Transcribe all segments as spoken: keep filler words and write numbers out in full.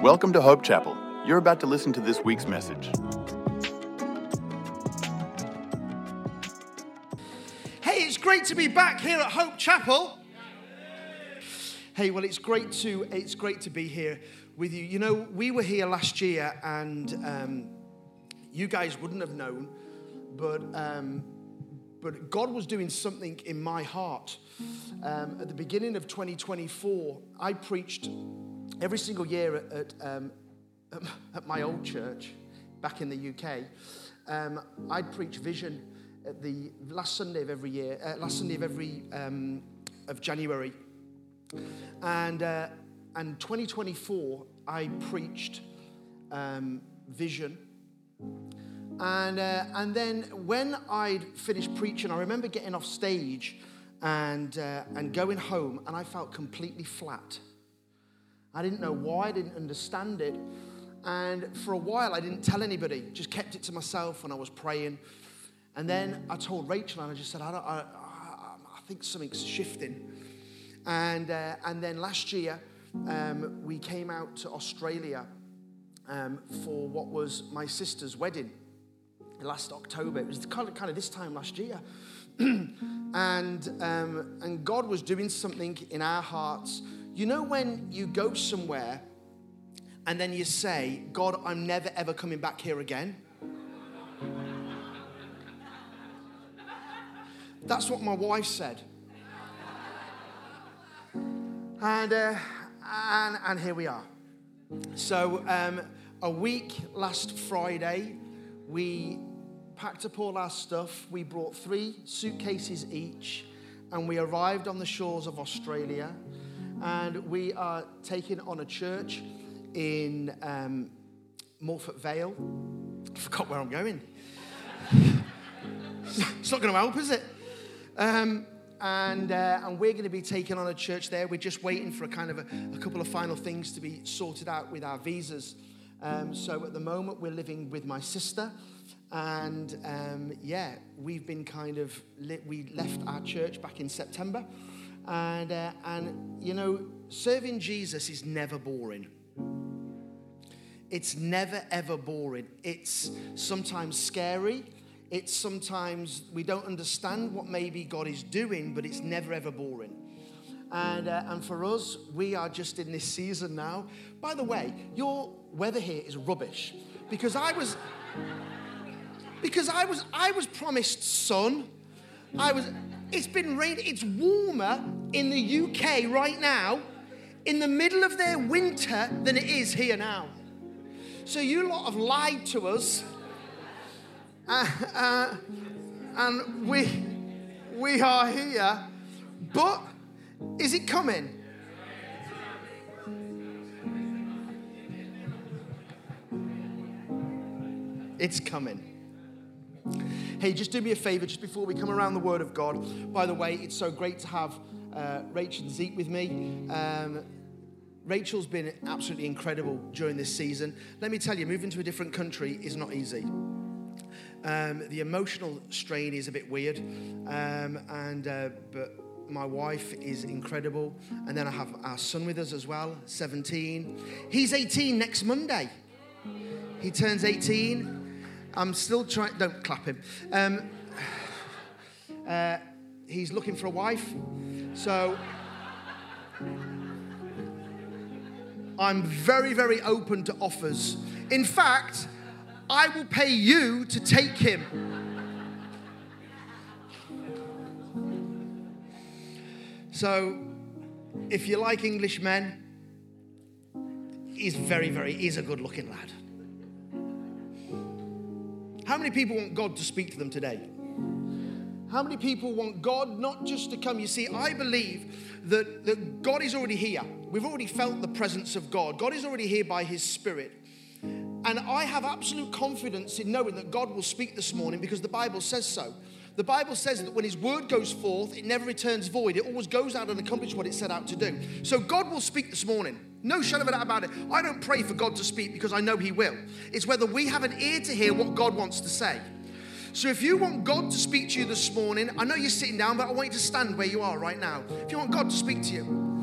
Welcome to Hope Chapel. You're about to listen to this week's message. Hey, it's great to be back here at Hope Chapel. Hey, well, it's great to it's great to be here with you. You know, we were here last year, and um, you guys wouldn't have known, but um, but God was doing something in my heart. Um, at the beginning of twenty twenty-four, I preached every single year at at, um, at my old church back in the U K. Um, I'd preach Vision at the last Sunday of every year, uh, last Sunday of every um, of January, and uh, and twenty twenty-four I preached um, Vision, and uh, and then when I'd finished preaching, I remember getting off stage and uh, and going home, and I felt completely flat. I didn't know why, I didn't understand it, and for a while I didn't tell anybody, just kept it to myself when I was praying. And then I told Rachel, and I just said, I, don't, I, I, I think something's shifting. And uh, and then last year, um, we came out to Australia um, for what was my sister's wedding last October. It was kind of, kind of this time last year. and um, and God was doing something in our hearts. You know when you go somewhere and then you say, God, I'm never ever coming back here again? That's what my wife said. And uh, and, and here we are. So um, a week last Friday, we packed up all our stuff. We brought three suitcases each, and we arrived on the shores of Australia. And we are taking on a church in um, Morphett Vale. I forgot where I'm going. It's not going to help, is it? Um, and uh, and we're going to be taking on a church there. We're just waiting for a kind of a, a couple of final things to be sorted out with our visas. Um, so at the moment, we're living with my sister. And um, yeah, we've been kind of, li- we left our church back in September. And, uh, and, you know, serving Jesus is never boring. It's never, ever boring. It's sometimes scary. It's sometimes we don't understand what maybe God is doing, but it's never, ever boring. And, uh, and for us, we are just in this season now. By the way, your weather here is rubbish because I was, because I was, I was promised sun. I was... It's been raining. It's warmer in the U K right now, in the middle of their winter, than it is here now. So you lot have lied to us, uh, uh, and we we are here. But is it coming? It's coming. Hey, just do me a favor, just before we come around the Word of God. By the way, it's so great to have uh, Rachel and Zeke with me. Um, Rachel's been absolutely incredible during this season. Let me tell you, moving to a different country is not easy. Um, the emotional strain is a bit weird, um, and uh, but my wife is incredible. And then I have our son with us as well, seventeen. He's eighteen next Monday. He turns eighteen. I'm still trying, don't clap him. Um, uh, he's looking for a wife. So I'm very, very open to offers. In fact, I will pay you to take him. So if you like English men, he's very, very, he's a good looking lad. How many people want God to speak to them today? How many people want God not just to come? You see, I believe that, that God is already here. We've already felt the presence of God. God is already here by His Spirit. And I have absolute confidence in knowing that God will speak this morning because the Bible says so. The Bible says that when His word goes forth, it never returns void. It always goes out and accomplishes what it set out to do. So God will speak this morning. No shadow of a doubt about it. I don't pray for God to speak because I know He will. It's whether we have an ear to hear what God wants to say. So if you want God to speak to you this morning, I know you're sitting down, but I want you to stand where you are right now. If you want God to speak to you,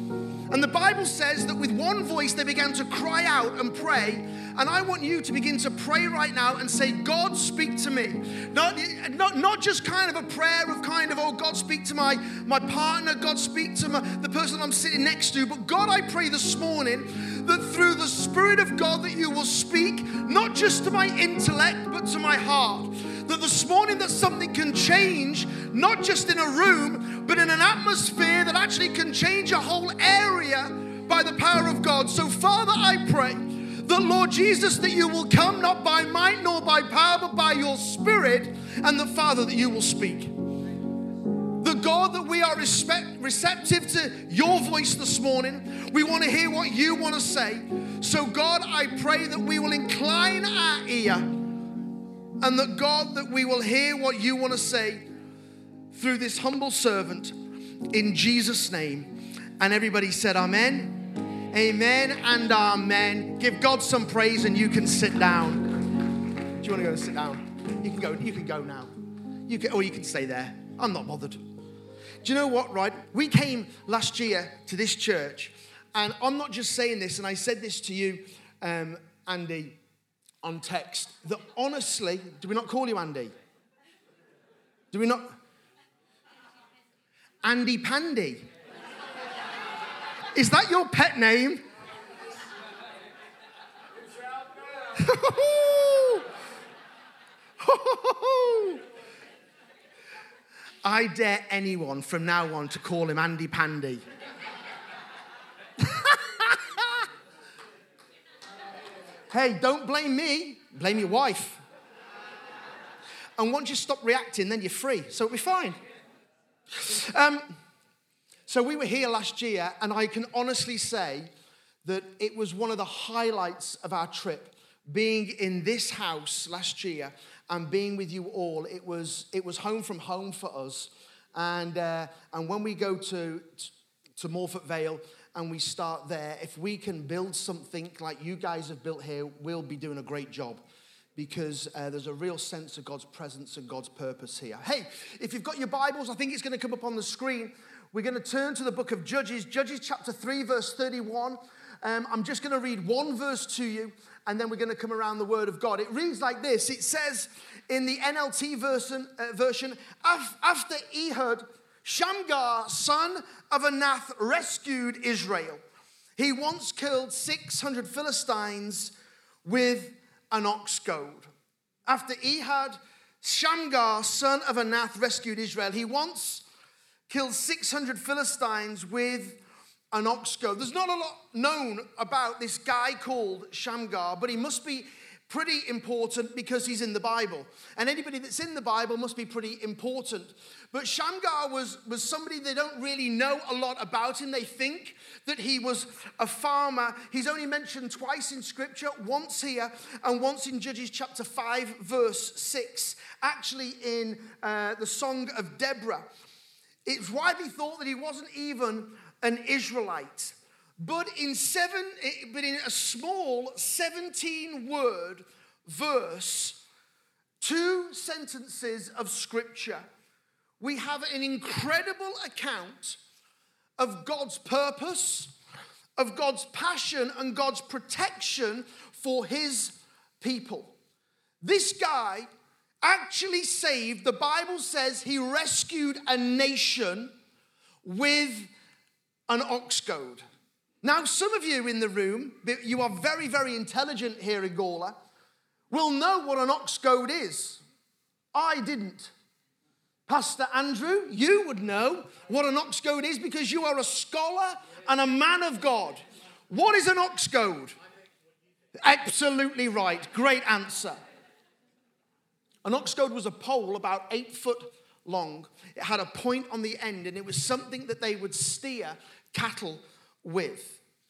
And the Bible says that with one voice they began to cry out and pray. And I want you to begin to pray right now and say, God, speak to me. Not, not, not just kind of a prayer of kind of, oh, God, speak to my, my partner. God, speak to my, the person I'm sitting next to. But God, I pray this morning that through the Spirit of God that you will speak, not just to my intellect, but to my heart. That this morning that something can change, not just in a room, but in an atmosphere that actually can change a whole area by the power of God. So, Father, I pray that, Lord Jesus, that you will come not by might nor by power, but by your Spirit, and the Father, that you will speak. The God, that we are respect, receptive to your voice this morning. We want to hear what you want to say. So, God, I pray that we will incline our ear, and that, God, that we will hear what you want to say through this humble servant in Jesus' name. And everybody said amen, amen, and amen. Give God some praise and you can sit down. Do you want to go and sit down? You can go, you can go now. You can, or you can stay there. I'm not bothered. Do you know what, right? We came last year to this church, and I'm not just saying this, and I said this to you, um, Andy, on text, that honestly, do we not call you Andy? Do we not? Andy Pandy. Is that your pet name? I dare anyone from now on to call him Andy Pandy. Hey, don't blame me, blame your wife. And once you stop reacting, then you're free, so it'll be fine. Um, so we were here last year, and I can honestly say that it was one of the highlights of our trip, being in this house last year and being with you all. It was it was home from home for us, and uh, and when we go to to Morford Vale, and we start there, if we can build something like you guys have built here, we'll be doing a great job, because uh, there's a real sense of God's presence and God's purpose here. Hey, if you've got your Bibles, I think it's going to come up on the screen. We're going to turn to the book of Judges, Judges chapter three, verse thirty-one. Um, I'm just going to read one verse to you, and then we're going to come around the Word of God. It reads like this. It says in the N L T version, uh, version after Ehud, Shamgar, son of Anath, rescued Israel. He once killed six hundred Philistines with an ox goad. After Ehud, Shamgar, son of Anath, rescued Israel. He once killed six hundred Philistines with an ox goad. There's not a lot known about this guy called Shamgar, but he must be pretty important because he's in the Bible. And anybody that's in the Bible must be pretty important. But Shamgar was, was somebody they don't really know a lot about him. They think that he was a farmer. He's only mentioned twice in Scripture, once here and once in Judges chapter five, verse six. Actually in uh, the Song of Deborah. It's widely thought that he wasn't even an Israelite. But in seven, but in a small seventeen-word verse, two sentences of Scripture, we have an incredible account of God's purpose, of God's passion, and God's protection for his people. This guy actually saved, the Bible says he rescued a nation with an ox goad. Now, some of you in the room, you are very, very intelligent here in Gawler, will know what an ox goad is. I didn't. Pastor Andrew, you would know what an ox goad is because you are a scholar and a man of God. What is an ox goad? Absolutely right. Great answer. An ox goad was a pole about eight foot long. It had a point on the end, and it was something that they would steer cattle with.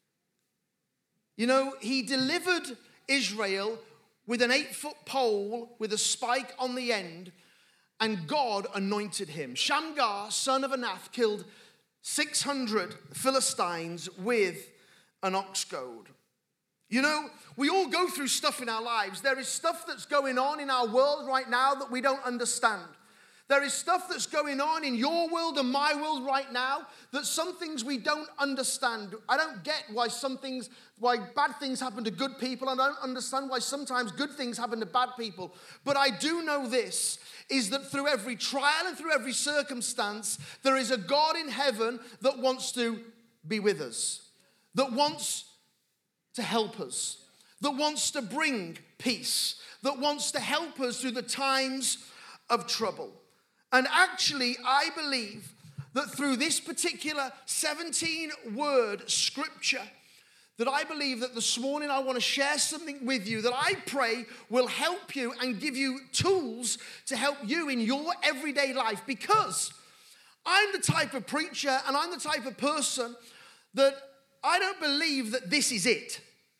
You know, he delivered Israel with an eight-foot pole with a spike on the end, and God anointed him. Shamgar, son of Anath, killed six hundred Philistines with an ox goad. You know, we all go through stuff in our lives. There is stuff that's going on in our world right now that we don't understand. There is stuff that's going on in your world and my world right now that some things we don't understand. I don't get why some things, why bad things happen to good people. I don't understand why sometimes good things happen to bad people. But I do know this, is that through every trial and through every circumstance, there is a God in heaven that wants to be with us, that wants to help us, that wants to bring peace, that wants to help us through the times of trouble. And actually, I believe that through this particular seventeen-word scripture, that I believe that this morning I want to share something with you that I pray will help you and give you tools to help you in your everyday life. Because I'm the type of preacher and I'm the type of person that I don't believe that this is it.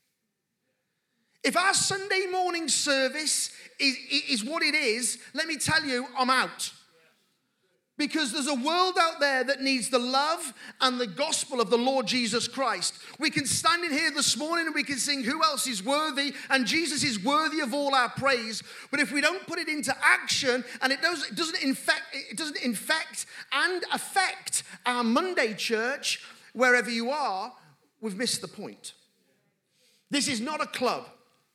If our Sunday morning service is, is what it is, let me tell you, I'm out. Because there's a world out there that needs the love and the gospel of the Lord Jesus Christ. We can stand in here this morning and we can sing, who else is worthy? And Jesus is worthy of all our praise. But if we don't put it into action and it doesn't, it doesn't infect, it doesn't infect and affect our Monday church, wherever you are, we've missed the point. This is not a club.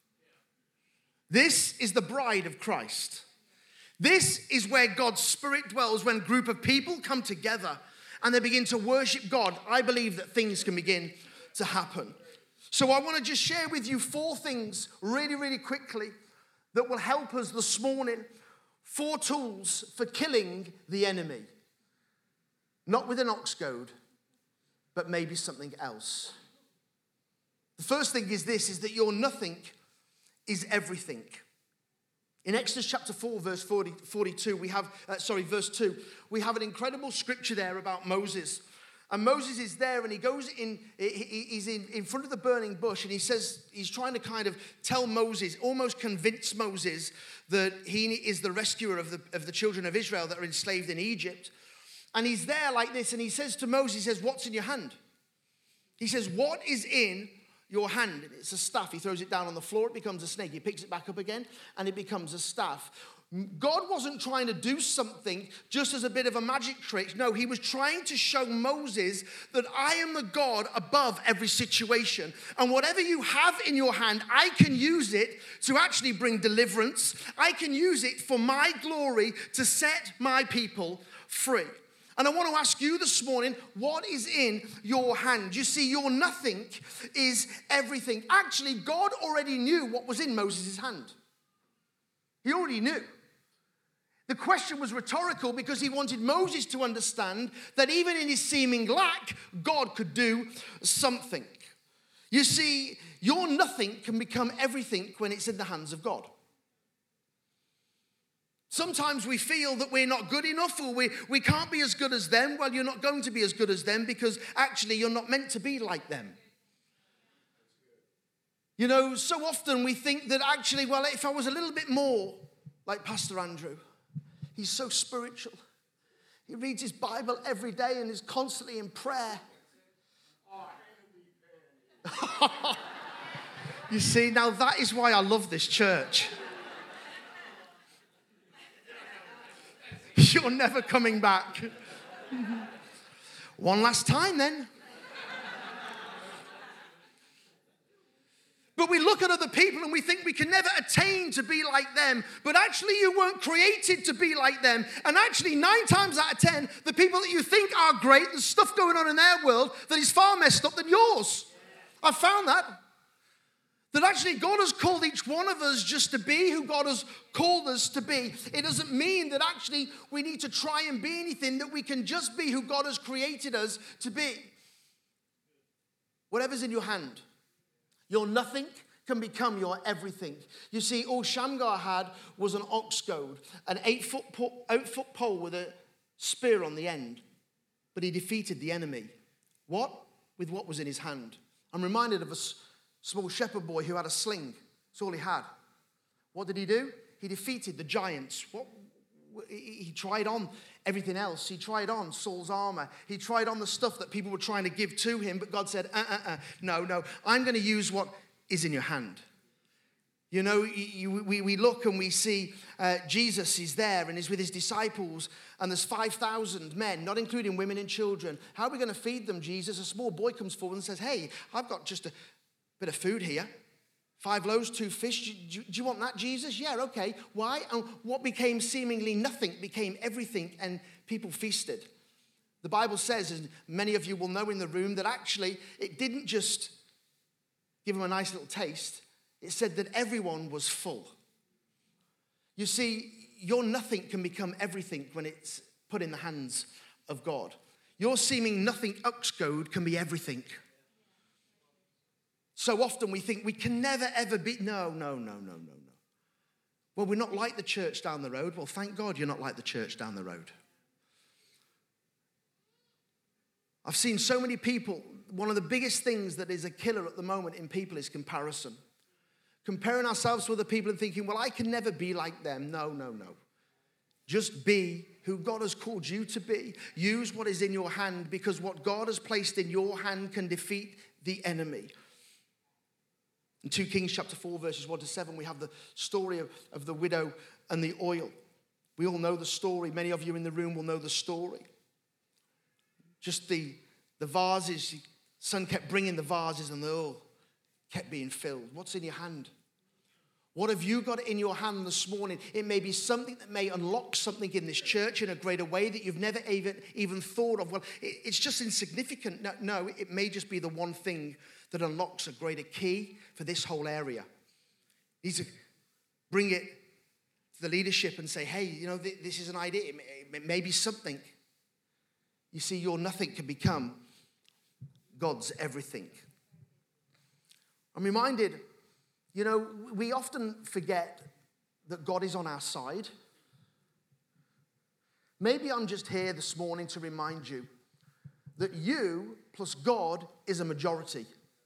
This is the bride of Christ. This is where God's Spirit dwells when a group of people come together and they begin to worship God. I believe that things can begin to happen. So I want to just share with you four things really, really quickly that will help us this morning. Four tools for killing the enemy. Not with an ox goad, but maybe something else. The first thing is this, is that your nothing is everything. In Exodus chapter four, verse forty, forty-two, we have, uh, sorry, verse two, we have an incredible scripture there about Moses. And Moses is there and he goes in, he, he's in, in front of the burning bush and he says, he's trying to kind of tell Moses, almost convince Moses that he is the rescuer of the, of the children of Israel that are enslaved in Egypt. And he's there like this and he says to Moses, he says, what's in your hand? He says, what is in your hand? It's a staff. He throws it down on the floor, it becomes a snake. He picks it back up again and it becomes a staff. God wasn't trying to do something just as a bit of a magic trick. No, he was trying to show Moses that I am the God above every situation. And whatever you have in your hand, I can use it to actually bring deliverance. I can use it for my glory to set my people free. And I want to ask you this morning, what is in your hand? You see, your nothing is everything. Actually, God already knew what was in Moses' hand. He already knew. The question was rhetorical because he wanted Moses to understand that even in his seeming lack, God could do something. You see, your nothing can become everything when it's in the hands of God. Sometimes we feel that we're not good enough or we, we can't be as good as them. Well, you're not going to be as good as them because actually you're not meant to be like them. You know, so often we think that actually, well, if I was a little bit more like Pastor Andrew, he's so spiritual. He reads his Bible every day and is constantly in prayer. You see, now that is why I love this church. You're never coming back. One last time then. But we look at other people and we think we can never attain to be like them. But actually you weren't created to be like them. And actually nine times out of ten, the people that you think are great, there's stuff going on in their world that is far messed up than yours. I've found that. That actually God has called each one of us just to be who God has called us to be. It doesn't mean that actually we need to try and be anything, that we can just be who God has created us to be. Whatever's in your hand, your nothing can become your everything. You see, all Shamgar had was an ox goad, an eight-foot pole, eight-foot pole with a spear on the end. But he defeated the enemy. What? With what was in his hand. I'm reminded of a small shepherd boy who had a sling. That's all he had. What did he do? He defeated the giants. What? He tried on everything else. He tried on Saul's armor. He tried on the stuff that people were trying to give to him. But God said, uh, uh, uh, no, no. I'm going to use what is in your hand. You know, you, we, we look and we see uh, Jesus is there and he's with his disciples, and there's five thousand men, not including women and children. How are we going to feed them, Jesus? A small boy comes forward and says, hey, I've got just a bit of food here. Five loaves, two fish. Do you, do you want that, Jesus? Yeah, okay. Why? And what became seemingly nothing became everything, and people feasted. The Bible says, and many of you will know in the room, that actually it didn't just give them a nice little taste. It said that everyone was full. You see, your nothing can become everything when it's put in the hands of God. Your seeming nothing uxgode can be everything. So often we think we can never, ever be. No, no, no, no, no, no. Well, we're not like the church down the road. Well, thank God you're not like the church down the road. I've seen so many people. One of the biggest things that is a killer at the moment in people is comparison. Comparing ourselves to other people and thinking, well, I can never be like them. No, no, no. Just be who God has called you to be. Use what is in your hand, because what God has placed in your hand can defeat the enemy. In Second Kings chapter four, verses one to seven, we have the story of, of the widow and the oil. We all know the story. Many of you in the room will know the story. Just the, the vases, the son kept bringing the vases and the oil kept being filled. What's in your hand? What have you got in your hand this morning? It may be something that may unlock something in this church in a greater way that you've never even, even thought of. Well, it, it's just insignificant. No, no, it may just be the one thing that unlocks a greater key for this whole area. You need to bring it to the leadership and say, hey, you know, th- this is an idea. It may, it may be something. You see, your nothing can become God's everything. I'm reminded, you know, we often forget that God is on our side. Maybe I'm just here this morning to remind you that you plus God is a majority.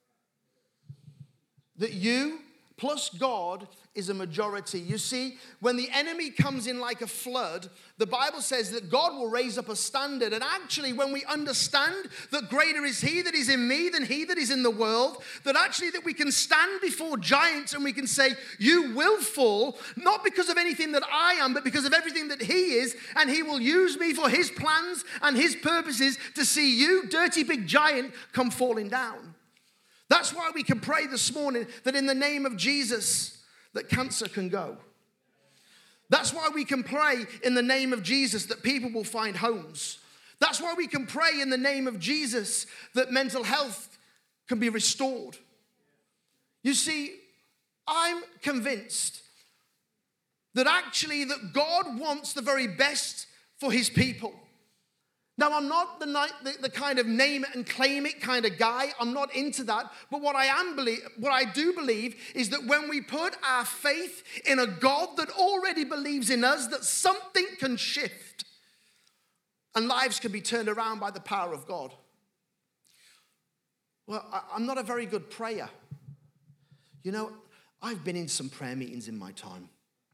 That you plus God is a majority. You see, when the enemy comes in like a flood, the Bible says that God will raise up a standard. And actually, when we understand that greater is he that is in me than he that is in the world, that actually that we can stand before giants and we can say, you will fall, not because of anything that I am, but because of everything that he is, and he will use me for his plans and his purposes to see you, dirty big giant, come falling down. That's why we can pray this morning that in the name of Jesus, that cancer can go. That's why we can pray in the name of Jesus that people will find homes. That's why we can pray in the name of Jesus that mental health can be restored. You see, I'm convinced that actually that God wants the very best for his people. Now, I'm not the, the, the kind of name it and claim it kind of guy. I'm not into that. But what I am believe, what I do believe is that when we put our faith in a God that already believes in us, that something can shift and lives can be turned around by the power of God. Well, I, I'm not a very good prayer. You know, I've been in some prayer meetings in my time.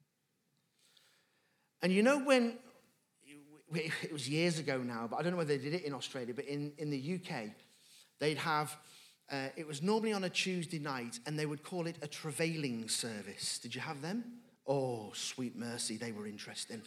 And you know when... It was years ago now, but I don't know whether they did it in Australia, but in, in the U K, they'd have, uh, it was normally on a Tuesday night, and they would call it a travailing service. Did you have them? Oh, sweet mercy, they were interesting.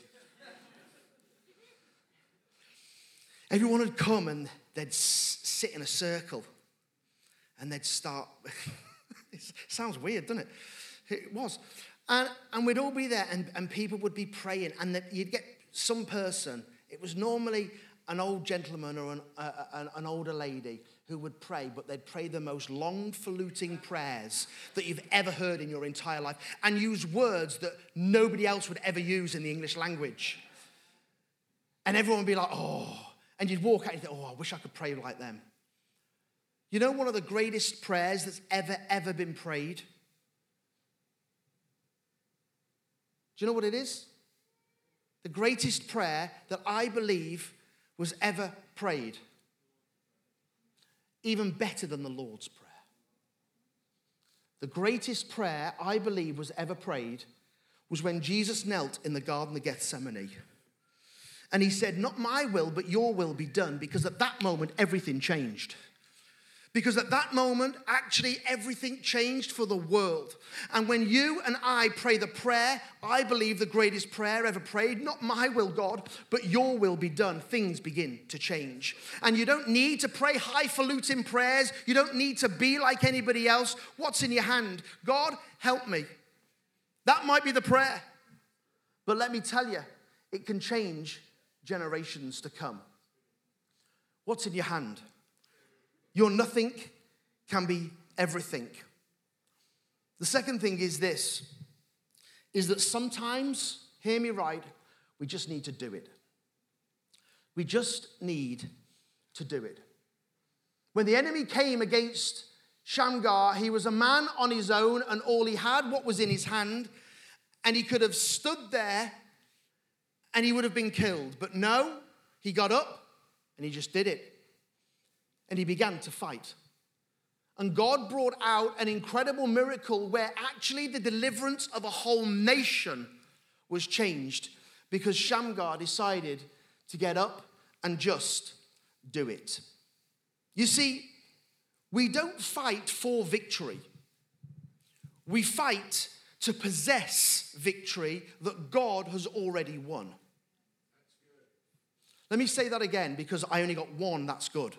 Everyone would come, and they'd s- sit in a circle, and they'd start, it sounds weird, doesn't it? It was. And, and we'd all be there, and, and people would be praying, and that you'd get some person. It was normally an old gentleman or an, uh, an, an older lady who would pray, but they'd pray the most long-faluting prayers that you've ever heard in your entire life and use words that nobody else would ever use in the English language. And everyone would be like, oh, and you'd walk out and think, oh, I wish I could pray like them. You know one of the greatest prayers that's ever, ever been prayed? Do you know what it is? The greatest prayer that I believe was ever prayed. Even better than the Lord's Prayer. The greatest prayer I believe was ever prayed was when Jesus knelt in the Garden of Gethsemane. And he said, not my will, but your will be done, because at that moment, everything changed. Because at that moment, actually, everything changed for the world. And when you and I pray the prayer, I believe the greatest prayer ever prayed, not my will, God, but your will be done, things begin to change. And you don't need to pray highfalutin prayers. You don't need to be like anybody else. What's in your hand? God, help me. That might be the prayer. But let me tell you, it can change generations to come. What's in your hand? Your nothing can be everything. The second thing is this, is that sometimes, hear me right, we just need to do it. We just need to do it. When the enemy came against Shamgar, he was a man on his own and all he had, what was in his hand, and he could have stood there and he would have been killed. But no, he got up and he just did it. And he began to fight. And God brought out an incredible miracle where actually the deliverance of a whole nation was changed because Shamgar decided to get up and just do it. You see, we don't fight for victory. We fight to possess victory that God has already won. Let me say that again because I only got one, that's good.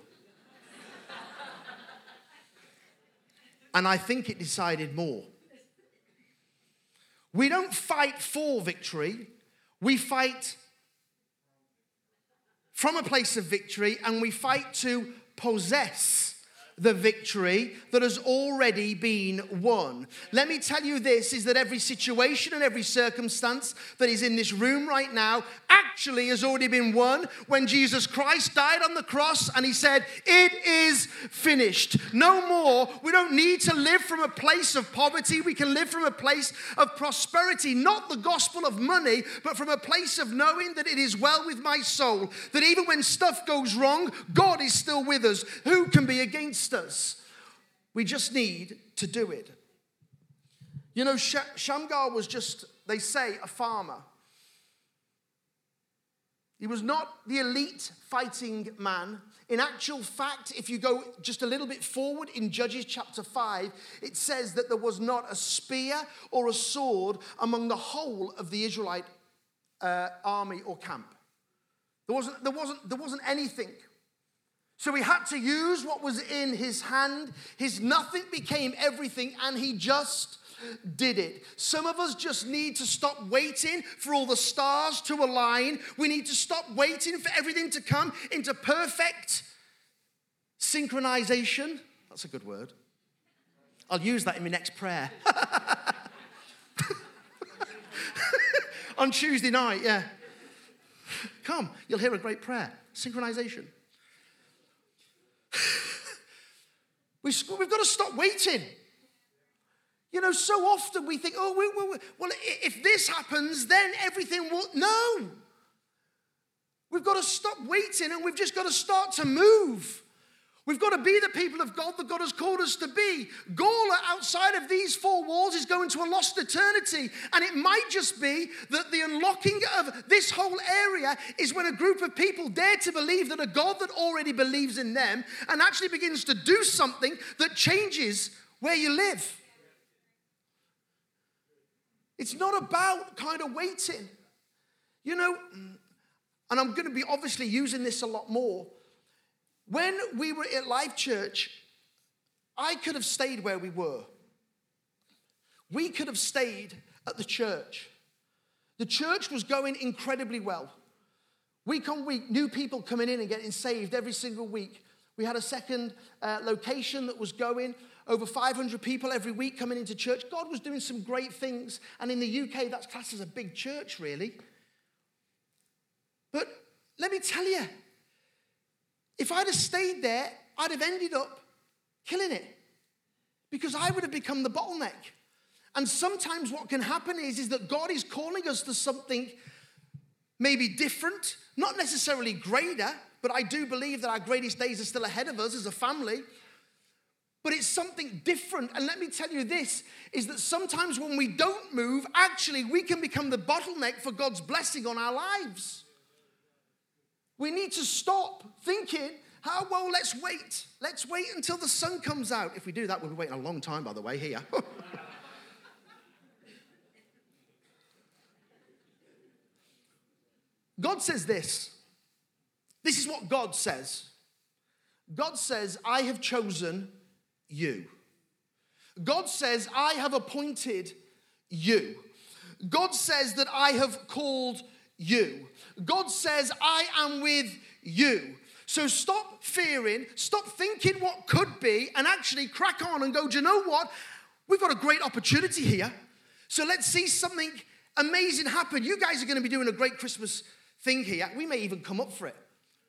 And I think it decided more. We don't fight for victory. We fight from a place of victory, and we fight to possess the victory that has already been won. Let me tell you this, is that every situation and every circumstance that is in this room right now actually has already been won when Jesus Christ died on the cross and he said, it is finished. No more. We don't need to live from a place of poverty. We can live from a place of prosperity, not the gospel of money, but from a place of knowing that it is well with my soul, that even when stuff goes wrong, God is still with us. Who can be against us? We just need to do it. You know, Shamgar was just, they say, a farmer. He was not the elite fighting man. In actual fact, if you go just a little bit forward in Judges chapter five, it says that there was not a spear or a sword among the whole of the Israelite uh, army or camp. There wasn't, there wasn't, there wasn't anything. So he had to use what was in his hand. His nothing became everything, and he just did it. Some of us just need to stop waiting for all the stars to align. We need to stop waiting for everything to come into perfect synchronization. That's a good word. I'll use that in my next prayer. On Tuesday night, yeah. Come, you'll hear a great prayer. Synchronization. We've got to stop waiting. You know, so often we think, oh, we, we, well, if this happens, then everything will... No. We've got to stop waiting and we've just got to start to move. We've got to be the people of God that God has called us to be. Gawler, outside of these four walls, is going to a lost eternity. And it might just be that the unlocking of this whole area is when a group of people dare to believe that a God that already believes in them and actually begins to do something that changes where you live. It's not about kind of waiting. You know, and I'm going to be obviously using this a lot more. When we were at Life Church, I could have stayed where we were. We could have stayed at the church. The church was going incredibly well. Week on week, new people coming in and getting saved every single week. We had a second uh, location that was going. Over five hundred people every week coming into church. God was doing some great things. And in the U K, that's classed as a big church, really. But let me tell you, if I'd have stayed there, I'd have ended up killing it. Because I would have become the bottleneck. And sometimes what can happen is, is that God is calling us to something maybe different, not necessarily greater, but I do believe that our greatest days are still ahead of us as a family. But it's something different. And let me tell you this, is that sometimes when we don't move, actually we can become the bottleneck for God's blessing on our lives. We need to stop thinking Oh, well, let's wait. Let's wait until the sun comes out. If we do that, we'll be waiting a long time, by the way, here. God says this. This is what God says. God says, I have chosen you. God says, I have appointed you. God says that I have called you. God says, I am with you. So stop fearing, stop thinking what could be, and actually crack on and go, do you know what? We've got a great opportunity here. So let's see something amazing happen. You guys are going to be doing a great Christmas thing here. We may even come up for it.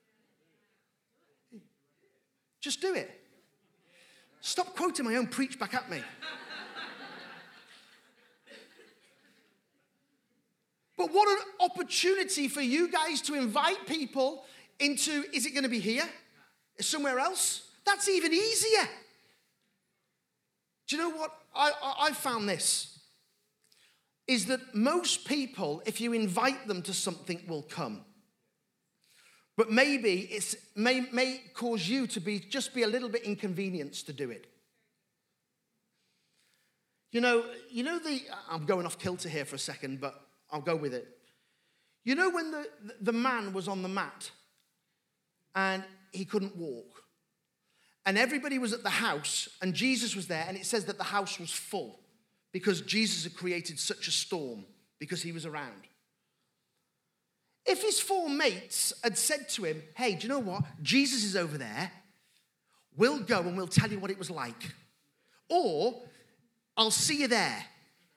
Just do it. Stop quoting my own preach back at me. But what an opportunity for you guys to invite people into, is it going to be here? Somewhere else? That's even easier. Do you know what? I, I, I found this. Is that most people, if you invite them to something, will come. But maybe it may, may cause you to be just be a little bit inconvenienced to do it. You know, you know the, I'm going off kilter here for a second, but I'll go with it. You know when the, the man was on the mat and he couldn't walk, and everybody was at the house and Jesus was there, and it says that the house was full because Jesus had created such a storm because he was around. If his four mates had said to him, hey, do you know what? Jesus is over there. We'll go and we'll tell you what it was like. Or, I'll see you there.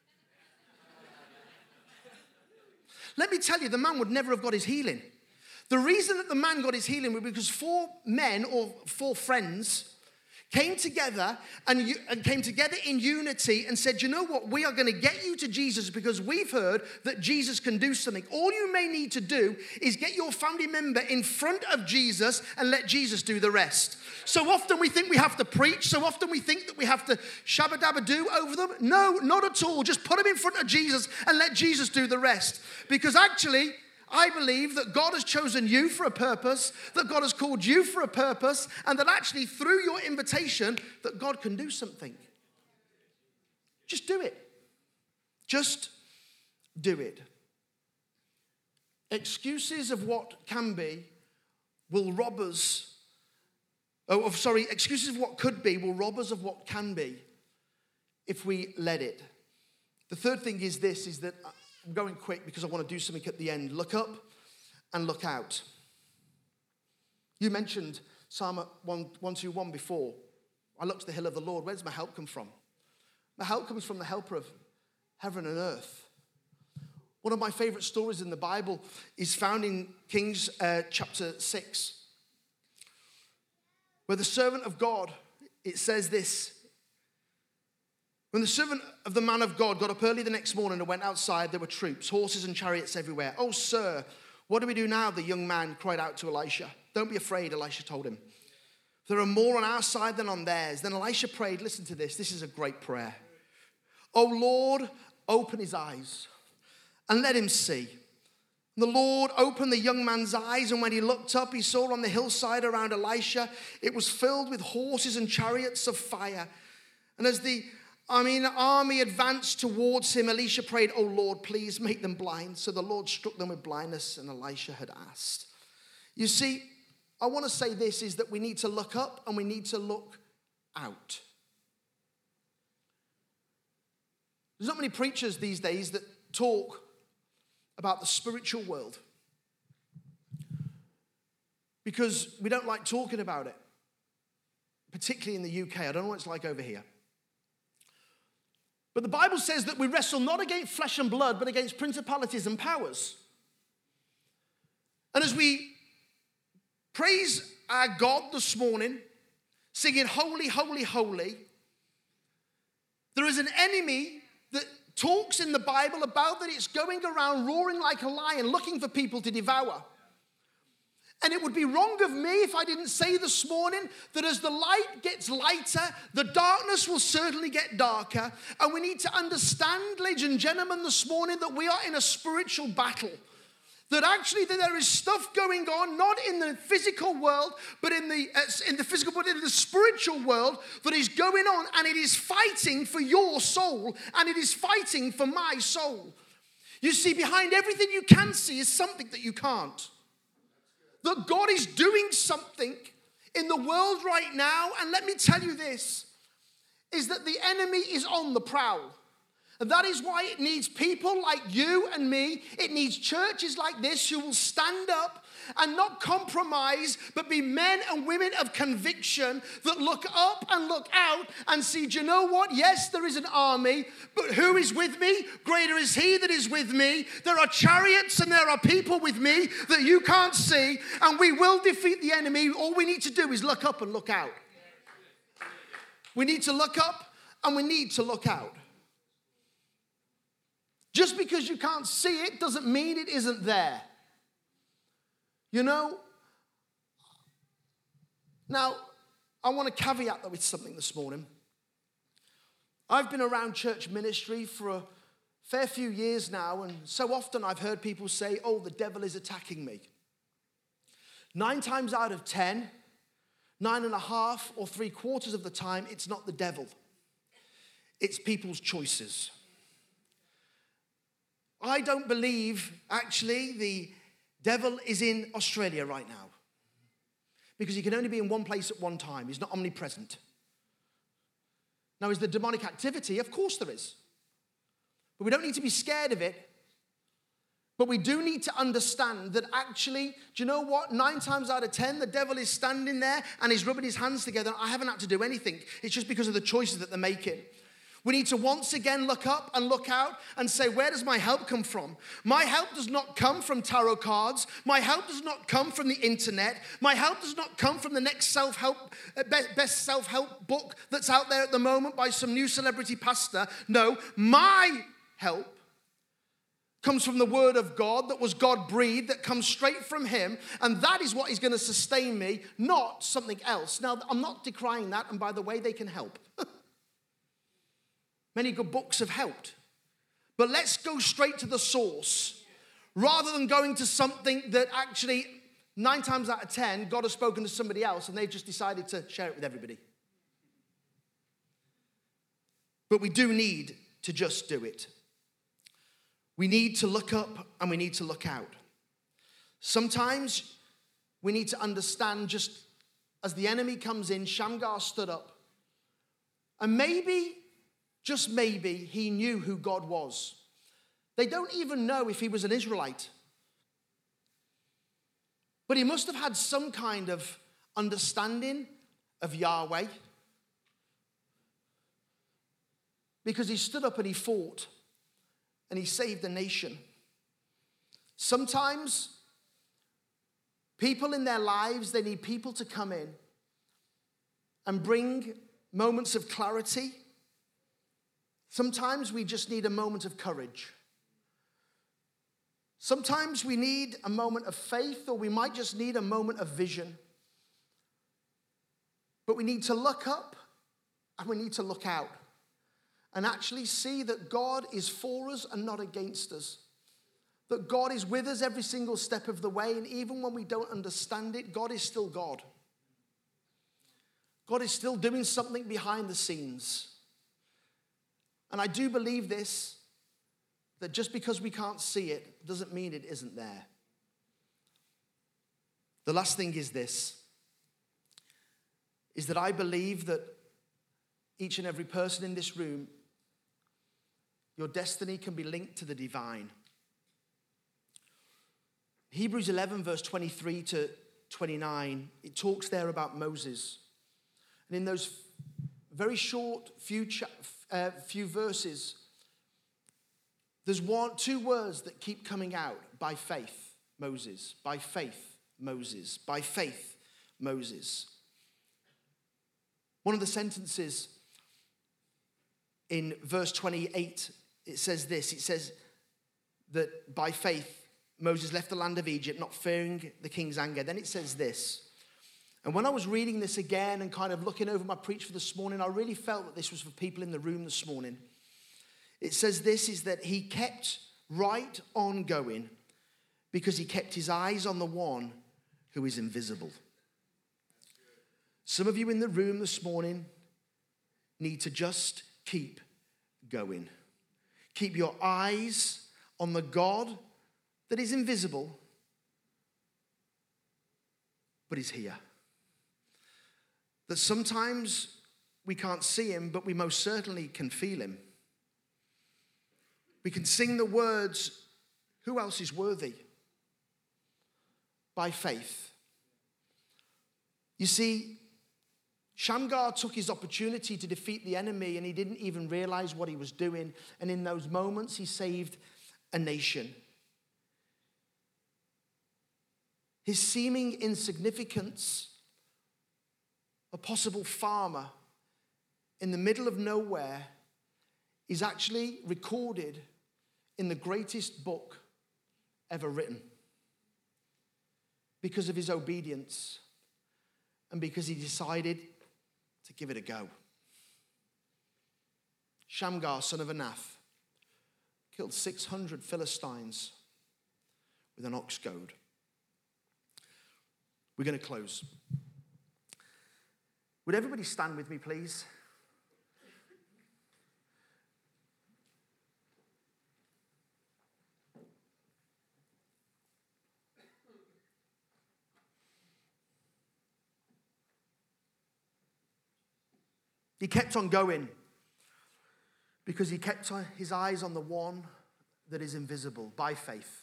Let me tell you, the man would never have got his healing. The reason that the man got his healing was because four men or four friends came together and, and came together in unity and said, you know what, we are going to get you to Jesus because we've heard that Jesus can do something. All you may need to do is get your family member in front of Jesus and let Jesus do the rest. So often we think we have to preach. So often we think that we have to shabba-dabba-do over them. No, not at all. Just put them in front of Jesus and let Jesus do the rest. Because actually, I believe that God has chosen you for a purpose, that God has called you for a purpose, and that actually through your invitation, that God can do something. Just do it. Just do it. Excuses of what can be will rob us, oh, sorry, excuses of what could be will rob us of what can be if we let it. The third thing is this, is that I'm going quick because I want to do something at the end. Look up and look out. You mentioned Psalm one twenty-one before. I look to the hill of the Lord. Where does my help come from? My help comes from the helper of heaven and earth. One of my favorite stories in the Bible is found in Kings uh, chapter six, where the servant of God, it says this. When the servant of the man of God got up early the next morning and went outside, there were troops, horses and chariots everywhere. Oh, sir, what do we do now? The young man cried out to Elisha. Don't be afraid, Elisha told him. There are more on our side than on theirs. Then Elisha prayed, listen to this, this is a great prayer. Oh, Lord, open his eyes and let him see. The Lord opened the young man's eyes, and when he looked up, he saw on the hillside around Elisha, it was filled with horses and chariots of fire. And as the I mean, the army advanced towards him. Elisha prayed, oh Lord, please make them blind. So the Lord struck them with blindness, and Elisha had asked. You see, I want to say this, is that we need to look up and we need to look out. There's not many preachers these days that talk about the spiritual world because we don't like talking about it, particularly in the U K. I don't know what it's like over here. But the Bible says that we wrestle not against flesh and blood, but against principalities and powers. And as we praise our God this morning, singing holy, holy, holy, there is an enemy that talks in the Bible about that it's going around roaring like a lion, looking for people to devour. And it would be wrong of me if I didn't say this morning that as the light gets lighter, the darkness will certainly get darker. And we need to understand, ladies and gentlemen, this morning that we are in a spiritual battle. That actually that there is stuff going on, not in the physical world, but in the uh, in the physical, but in the spiritual world that is going on, and it is fighting for your soul, and it is fighting for my soul. You see, behind everything you can see is something that you can't. That God is doing something in the world right now, and let me tell you this, is that the enemy is on the prowl. And that is why it needs people like you and me. It needs churches like this who will stand up and not compromise, but be men and women of conviction that look up and look out and see, do you know what? Yes, there is an army, but who is with me? Greater is he that is with me. There are chariots and there are people with me that you can't see, and we will defeat the enemy. All we need to do is look up and look out. We need to look up and we need to look out. Just because you can't see it doesn't mean it isn't there. You know? Now, I want to caveat that with something this morning. I've been around church ministry for a fair few years now, and so often I've heard people say, oh, the devil is attacking me. Nine times out of ten, nine and a half or three quarters of the time, it's not the devil. It's people's choices. I don't believe, actually, the devil is in Australia right now. Because he can only be in one place at one time. He's not omnipresent. Now, is there demonic activity? Of course there is. But we don't need to be scared of it. But we do need to understand that actually, do you know what? Nine times out of ten, the devil is standing there and he's rubbing his hands together. I haven't had to do anything. It's just because of the choices that they're making. We need to once again look up and look out and say, where does my help come from? My help does not come from tarot cards. My help does not come from the internet. My help does not come from the next self-help, best self-help book that's out there at the moment by some new celebrity pastor. No, my help comes from the word of God that was God-breathed, that comes straight from him, and that is what is going to sustain me, not something else. Now, I'm not decrying that, and by the way, they can help. Many good books have helped. But let's go straight to the source rather than going to something that actually nine times out of ten, God has spoken to somebody else and they've just decided to share it with everybody. But we do need to just do it. We need to look up and we need to look out. Sometimes we need to understand, just as the enemy comes in, Shamgar stood up. And maybe, just maybe, he knew who God was. They don't even know if he was an Israelite. But he must have had some kind of understanding of Yahweh. Because he stood up and he fought. And he saved the nation. Sometimes people in their lives, they need people to come in and bring moments of clarity. Sometimes we just need a moment of courage. Sometimes we need a moment of faith, or we might just need a moment of vision. But we need to look up and we need to look out and actually see that God is for us and not against us. That God is with us every single step of the way, and even when we don't understand it, God is still God. God is still doing something behind the scenes. And I do believe this, that just because we can't see it doesn't mean it isn't there. The last thing is this, is that I believe that each and every person in this room, your destiny can be linked to the divine. Hebrews eleven, verse twenty-three to twenty-nine, it talks there about Moses. And in those very short few cha- uh, few verses, there's one, two words that keep coming out. By faith, Moses. By faith, Moses. By faith, Moses. One of the sentences in verse twenty-eight, it says this. It says that by faith, Moses left the land of Egypt, not fearing the king's anger. Then it says this. And when I was reading this again and kind of looking over my preach for this morning, I really felt that this was for people in the room this morning. It says this, is that he kept right on going because he kept his eyes on the one who is invisible. Some of you in the room this morning need to just keep going. Keep your eyes on the God that is invisible, but is here. That sometimes we can't see him, but we most certainly can feel him. We can sing the words, who else is worthy? By faith. You see, Shamgar took his opportunity to defeat the enemy and he didn't even realize what he was doing. And in those moments, he saved a nation. His seeming insignificance, a possible farmer in the middle of nowhere, is actually recorded in the greatest book ever written because of his obedience and because he decided to give it a go. Shamgar, son of Anath, killed six hundred Philistines with an ox goad. We're going to close. Would everybody stand with me, please? He kept on going because he kept his eyes on the one that is invisible by faith.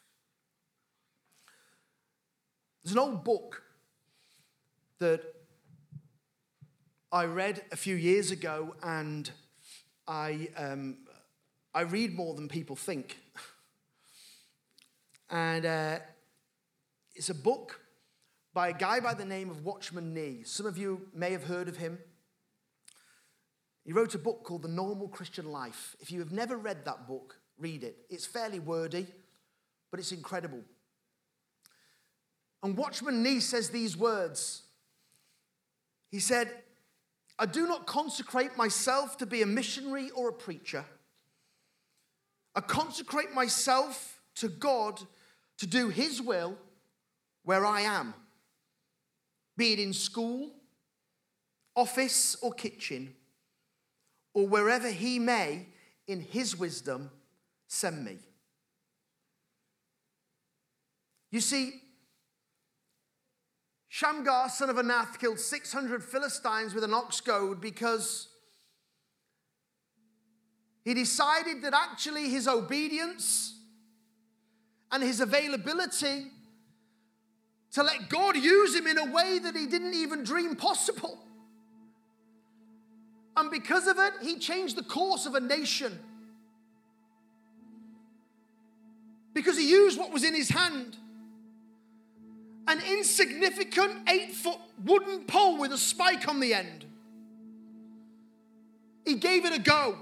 There's an old book that I read a few years ago, and I um, I read more than people think. And uh, it's a book by a guy by the name of Watchman Nee. Some of you may have heard of him. He wrote a book called The Normal Christian Life. If you have never read that book, read it. It's fairly wordy, but it's incredible. And Watchman Nee says these words. He said, I do not consecrate myself to be a missionary or a preacher. I consecrate myself to God to do his will where I am, be it in school, office, or kitchen, or wherever he may, in his wisdom, send me. You see, Shamgar, son of Anath, killed six hundred Philistines with an ox goad because he decided that actually his obedience and his availability to let God use him in a way that he didn't even dream possible. And because of it, he changed the course of a nation. Because he used what was in his hand. An insignificant eight-foot wooden pole with a spike on the end. He gave it a go.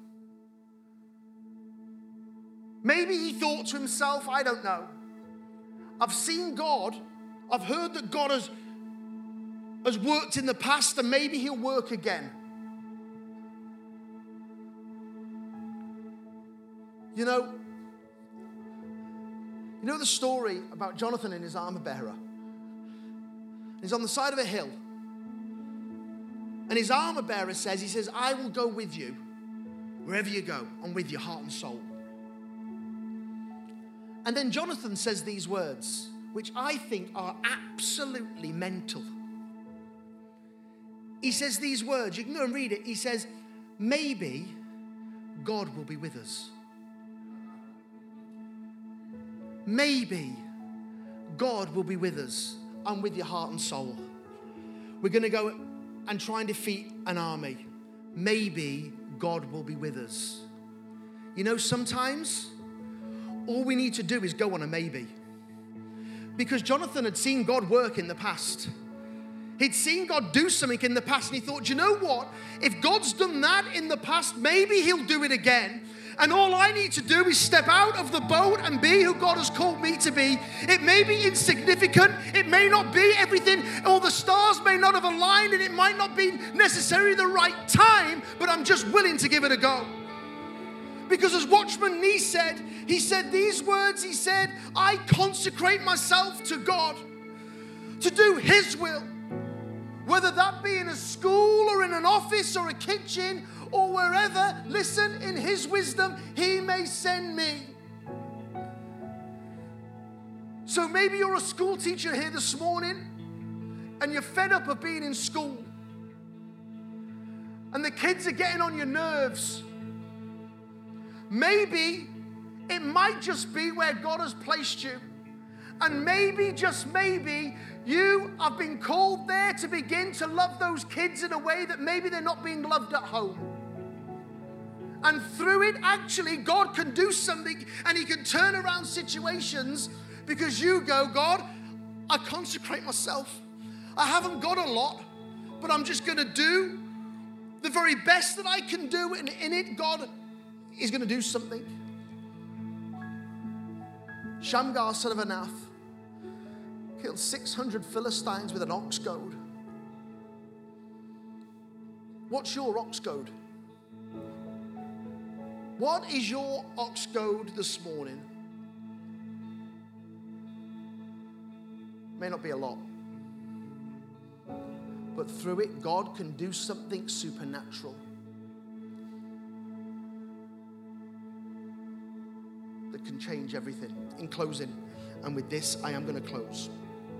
Maybe he thought to himself, I don't know. I've seen God. I've heard that God has, has worked in the past, and maybe he'll work again. You know, you know the story about Jonathan and his armor bearer? He's on the side of a hill. And his armor bearer says, he says, I will go with you wherever you go, and with your heart and soul. And then Jonathan says these words, which I think are absolutely mental. He says these words, you can go and read it. He says, maybe God will be with us. Maybe God will be with us and with your heart and soul. We're going to go and try and defeat an army. Maybe God will be with us. You know, sometimes all we need to do is go on a maybe. Because Jonathan had seen God work in the past. He'd seen God do something in the past, and he thought, you know what? If God's done that in the past, maybe he'll do it again. And all I need to do is step out of the boat and be who God has called me to be. It may be insignificant. It may not be everything, or the stars may not have aligned, and it might not be necessarily the right time, but I'm just willing to give it a go. Because as Watchman Nee said, he said these words, he said, I consecrate myself to God to do His will. Whether that be in a school or in an office or a kitchen or wherever, listen, in His wisdom, He may send me. So maybe you're a school teacher here this morning and you're fed up of being in school. And the kids are getting on your nerves. Maybe it might just be where God has placed you. And maybe, just maybe, you have been called there to begin to love those kids in a way that maybe they're not being loved at home. And through it, actually, God can do something and He can turn around situations because you go, God, I consecrate myself. I haven't got a lot, but I'm just going to do the very best that I can do. And in it, God is going to do something. Shamgar, son of Anath, killed six hundred Philistines with an ox goad. What's your ox goad? What is your ox goad this morning? May not be a lot, but through it, God can do something supernatural that can change everything. In closing, and with this, I am going to close.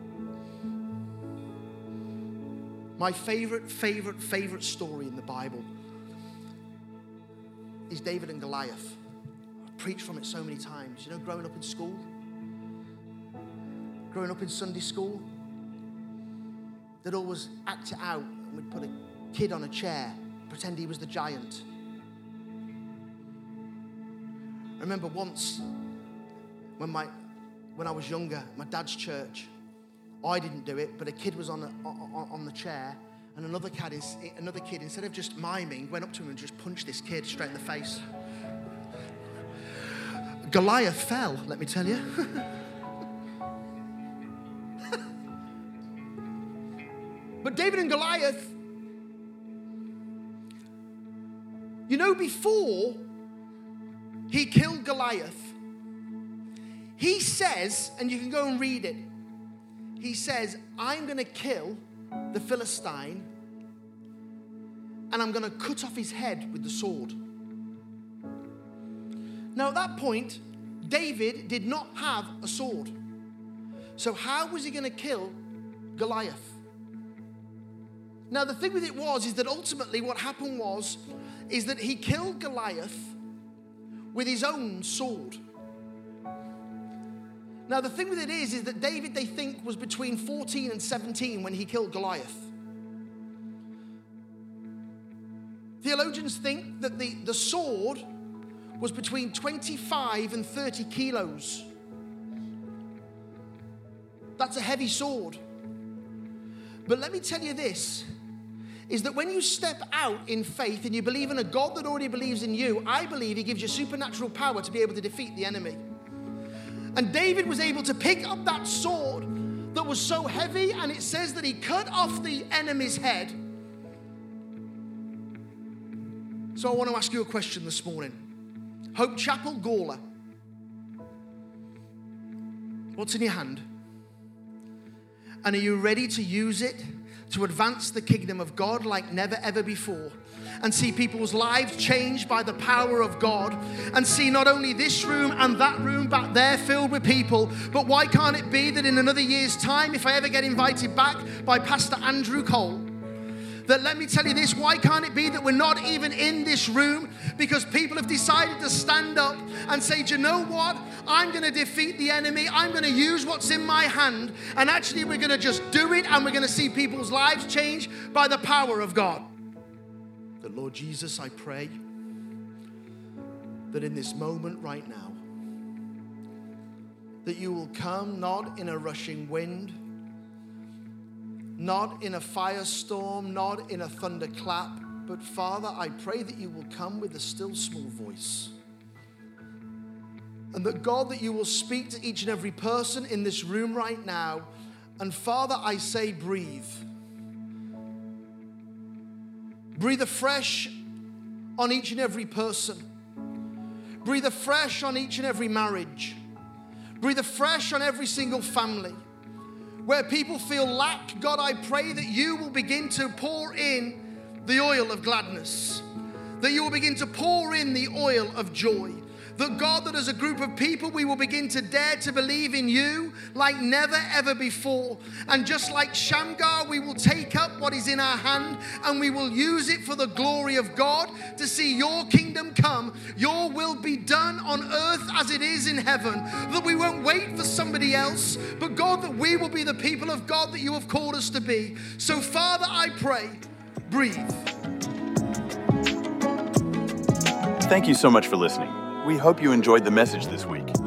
My favorite, favorite, favorite story in the Bible is David and Goliath. I've preached from it so many times. You know, growing up in school, growing up in Sunday school, they'd always act it out, and we'd put a kid on a chair, pretend he was the giant. I remember once when my when I was younger, my dad's church, I didn't do it, but a kid was on the, on, on the chair, and another kid, is, another kid, instead of just miming, went up to him and just punched this kid straight in the face. Goliath fell, let me tell you. But David and Goliath, you know, before he killed Goliath, he says, and you can go and read it, he says, I'm going to kill the Philistine and I'm going to cut off his head with the sword. Now at that point, David did not have a sword. So how was he going to kill Goliath? Now the thing with it was, is that ultimately what happened was, is that he killed Goliath with his own sword. Now the thing with it is, is that David, they think, was between fourteen and seventeen when he killed Goliath. Theologians think that the, the sword was between twenty-five and thirty kilos. That's a heavy sword. But let me tell you this, is that when you step out in faith and you believe in a God that already believes in you, I believe He gives you supernatural power to be able to defeat the enemy. And David was able to pick up that sword that was so heavy, and it says that he cut off the enemy's head. So I want to ask you a question this morning. Hope Chapel, Gawler. What's in your hand? And are you ready to use it to advance the kingdom of God like never ever before, and see people's lives changed by the power of God, and see not only this room and that room back there filled with people, but why can't it be that in another year's time, if I ever get invited back by Pastor Andrew Cole, that, let me tell you this, why can't it be that we're not even in this room because people have decided to stand up and say, do you know what? I'm going to defeat the enemy. I'm going to use what's in my hand. And actually, we're going to just do it, and we're going to see people's lives change by the power of God. The Lord Jesus, I pray that in this moment right now, that you will come not in a rushing wind, not in a firestorm, not in a thunderclap, but Father, I pray that you will come with a still small voice. And that God, that you will speak to each and every person in this room right now. And Father, I say breathe. Breathe afresh on each and every person. Breathe afresh on each and every marriage. Breathe afresh on every single family. Where people feel lack, God, I pray that you will begin to pour in the oil of gladness. That you will begin to pour in the oil of joy. That God, that as a group of people, we will begin to dare to believe in you like never ever before. And just like Shamgar, we will take up what is in our hand and we will use it for the glory of God to see your kingdom come, your will be done on earth as it is in heaven. That we won't wait for somebody else, but God, that we will be the people of God that you have called us to be. So Father, I pray, breathe. Thank you so much for listening. We hope you enjoyed the message this week.